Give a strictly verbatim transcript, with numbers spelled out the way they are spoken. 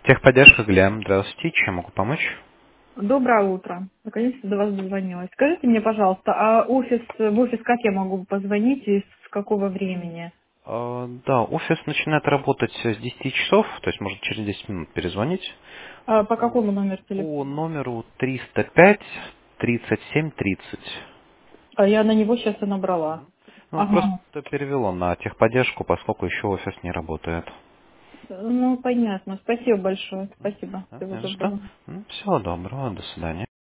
Техподдержка Глем. Здравствуйте, чем могу помочь? Доброе утро. Наконец-то до вас дозвонилась. Скажите мне, пожалуйста, а офис, в офис как я могу позвонить и с какого времени? Э, Да, офис начинает работать с десяти часов, то есть может через десять минут перезвонить А по по, какому номеру по телефона? номеру триста пять тридцать семь тридцать. А я на него сейчас и набрала. Ну, Ага. просто перевело на техподдержку, поскольку еще офис не работает. Ну, понятно. Спасибо большое. Спасибо. Да, Всего не за что. доброго. Всего доброго, до свидания.